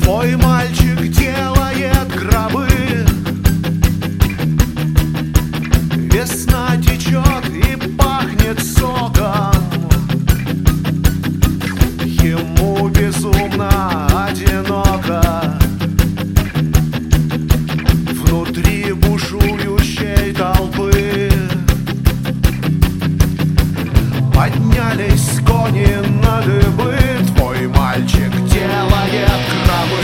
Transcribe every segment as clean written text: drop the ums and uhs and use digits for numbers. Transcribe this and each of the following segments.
Твой мальчик делает гробы. Весна течет и пахнет соком. Ему безумно одиноко внутри бушующей толпы. Поднялись кони на дыбы. Твой мальчик делает гробы.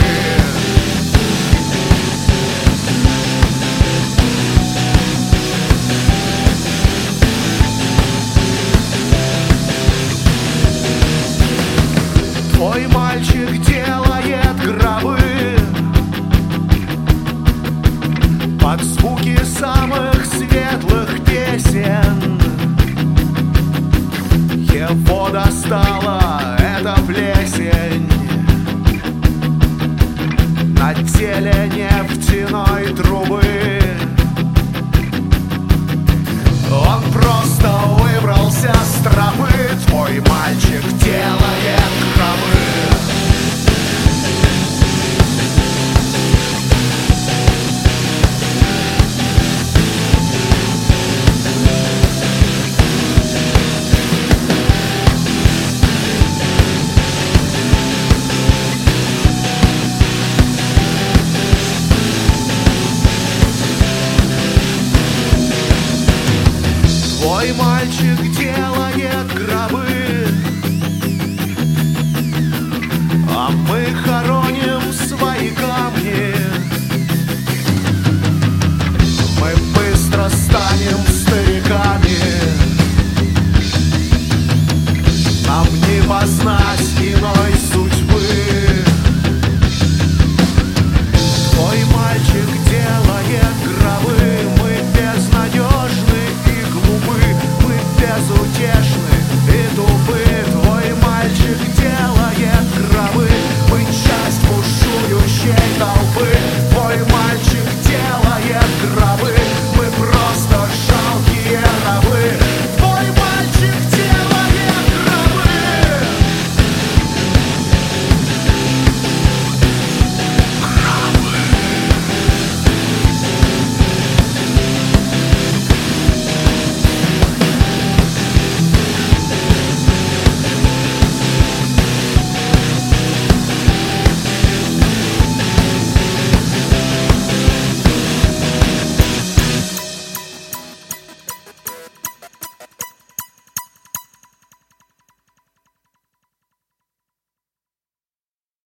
Твой мальчик делает гробы под звуки самых светлых песен. Его достала эта плесень на теле нефтяной трубы. Он просто выбрался с тропы. Твой мальчик делает гробы. Твой мальчик делает